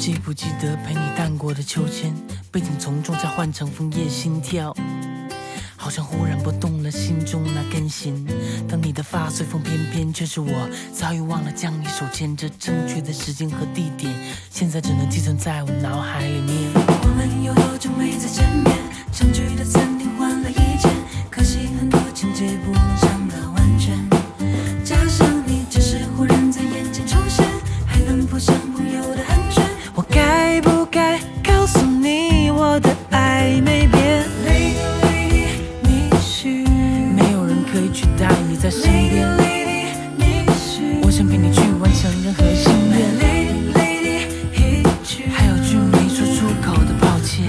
记不记得陪你荡过的秋千，背景从中再换成枫叶心跳，好像忽然拨动了心中那根弦。当你的发随风翩翩，却是我早已忘了将你手牵着，正确的时间和地点，现在只能寄存在我脑海里面。 我们有多久没再见面？相聚的餐厅换了一间，可惜很多情节不能想得完全。假想你只是忽然在眼前出现，还能否像朋友的寒暄？ 我该不该告诉你我的爱没变？ Lady Lady， 你是没有人可以取代你在身边。 Lady Lady， 你是我想陪你去完成任何心愿。 Lady Lady， 一句还有句没说出口的抱歉，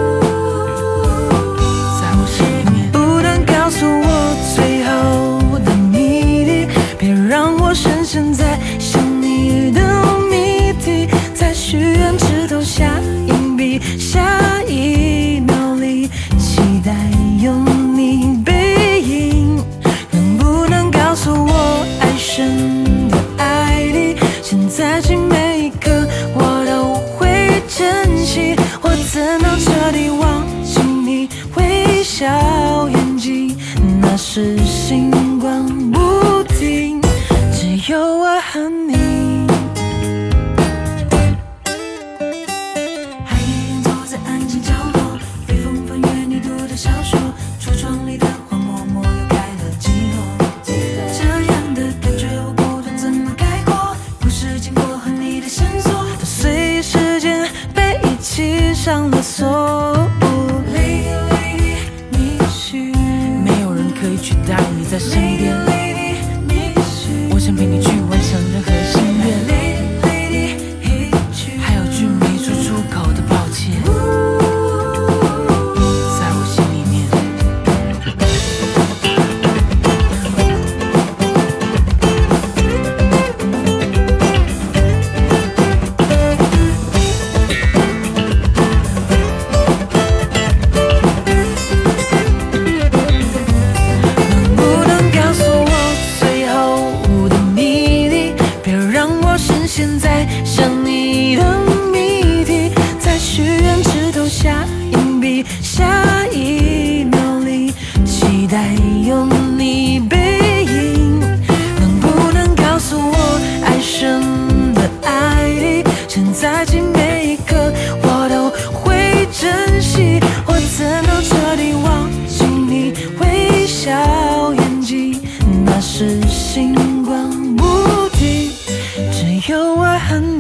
在我心里面。 不能告诉我最后的谜底，别让我深陷在想你的谜底，在许愿池投下硬币，下一秒里期待有你背影。能不能告诉我爱深的爱你，现在起每一刻我都会珍惜，我怎能彻底忘记你微笑眼睛，那是星光不停，只有我和你。还一人坐在安静角落，微风翻阅你读的小说，橱窗里的花默默又开了几朵。这样的感觉我不懂怎么概括，不是经过和你的线索，都随时间被一起上了锁。Lady Lady， 你是没有人可以取代你在身边。 Lady Lady， 你是我想陪你去完成任何心愿。 Lady Lady， 一句还有句没说出口的抱歉，在我心里面。 能不能告诉我最后的谜底，别让我深陷在想你的谜底，在许愿池投下硬币，下一秒里期待有你背影。能不能告诉我爱深的爱你，现在起每一刻我都会珍惜，我怎能彻底忘记你微笑眼睛，那是星光不停，只有我和你。